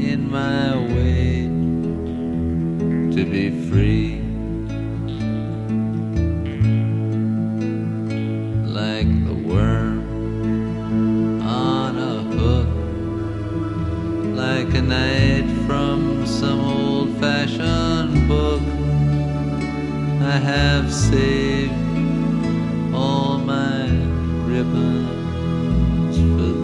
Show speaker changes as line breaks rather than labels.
in my way to be free. Like the worm on a hook, like a knight from some old-fashioned book, I have saved all my ribbons for